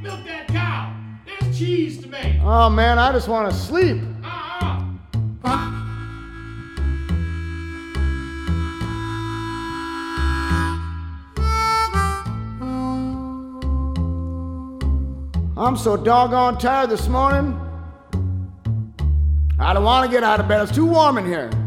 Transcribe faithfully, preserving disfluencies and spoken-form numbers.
Milk that cow. There's cheese to make. Oh, man, I just want to sleep. Uh-uh. I'm so doggone tired this morning. I don't want to get out of bed. It's too warm in here.